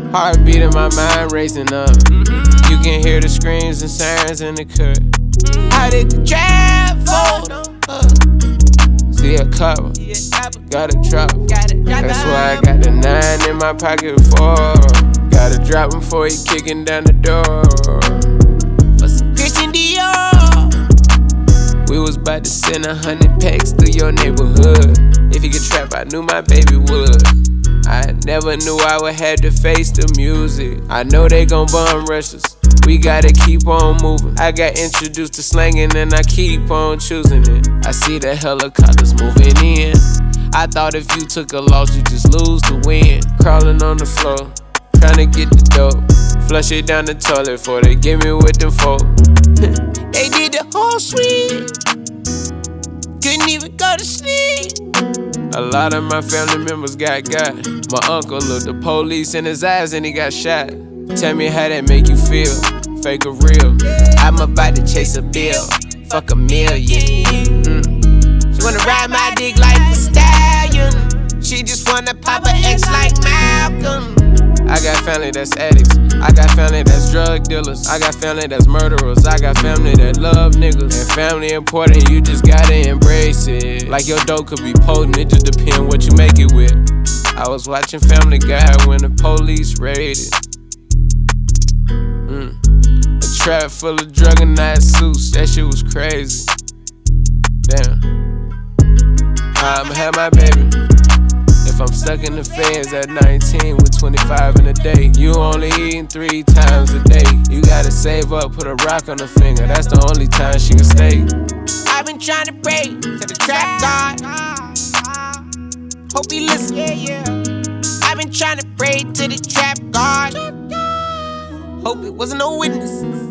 Heartbeat in my mind racing up. You can hear the screams and sirens in the cut. How did the trap fold up? See a couple, got a drop. That's why I got the 9 in my pocket for. Gotta drop him before he kicking down the door. For some Christian Dior. We was about to send 100 packs through your neighborhood. If he could trap, I knew my baby would. I never knew I would have to face the music. I know they gon' bum rush us. We gotta keep on moving. I got introduced to slanging and I keep on choosing it. I see the helicopters moving in. I thought if you took a loss, you just lose the win. Crawling on the floor, trying to get the dope. Flush it down the toilet before they get me with them folk. They did the whole suite. Couldn't even go to sleep. A lot of my family members got. My uncle looked the police in his eyes and he got shot. Tell me how that make you feel, fake or real. I'm about to chase a bill, fuck $1 million. She wanna ride my dick like a stallion. She just wanna pop her ex like Malcolm. I got family that's addicts, I got family that's drug dealers, I got family that's murderers, I got family that love niggas. And family important, you just gotta embrace it. Like your dope could be potent, it just depends what you make it with. I was watching Family Guy when the police raided. A trap full of drug and night suits, that shit was crazy. Damn, I'ma have my baby. If I'm stuck in the feds at 19 with 25 in a day, you only eating 3 times a day. You gotta save up, put a rock on her finger, that's the only time she can stay. I've been trying to pray to the trap God. Hope he listen. I've been trying to pray to the trap God. Hope it wasn't no witnesses.